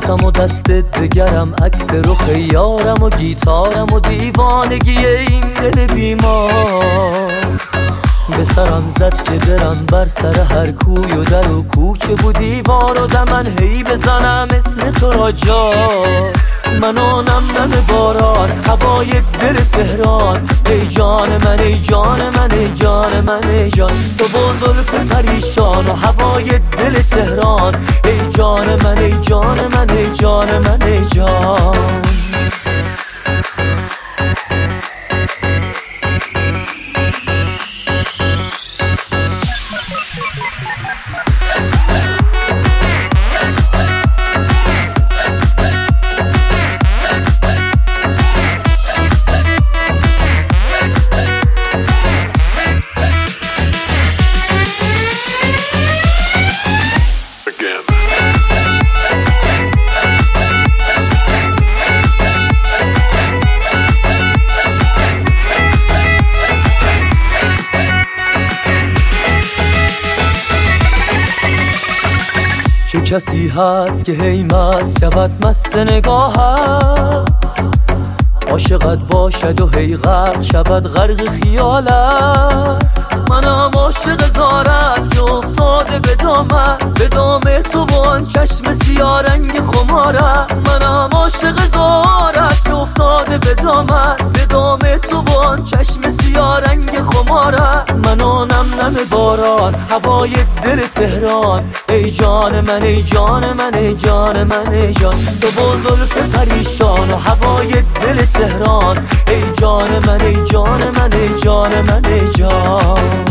دستم و دست دگرم، عکس رخ یارم و گیتارم و دیوانگی این دل بیمار. به سرم زد که برم بر سر هر کوی و در و کوچه و دیوار و دمن هی بزنم اسم تو را جا. منو نم نم باران هوای دل تهران، ای جان من ای جان من ای جان من ای جان. تو با زلف پریشان و هوای دل تهران، ای جان من ای جان من ای جان من ای جان. چه کسی هست که هی مست شود مست نگاهت، عاشقت باشد و هی غرق شود غرق خیالت. منم عاشق زارت که افتاده به دام تو و آن چشم سیارنگ خمارت. منم عاشق زارت که افتاده به دام تو و آن چشم سیارنگ خمارت. منو نم نم باران هوای دل تهران، ای جان من ای جان من ای جان من ای جان. تو با زلف پریشان و هوای دل تهران، ای جان من ای جان من ای جان من ای جان.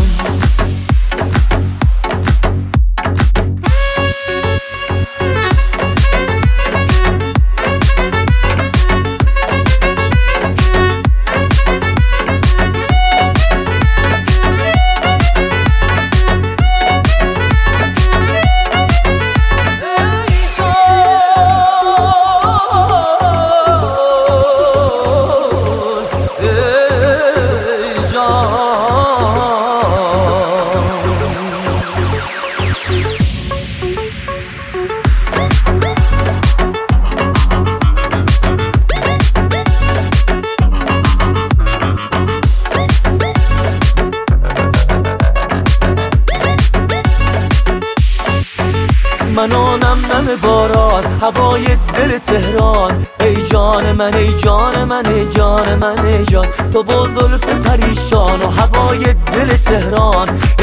منو نم نم باران هوای دل تهران، ای جان من ای جان من ای جان من ای جان. تو با زلف پریشان و هوای دل تهران،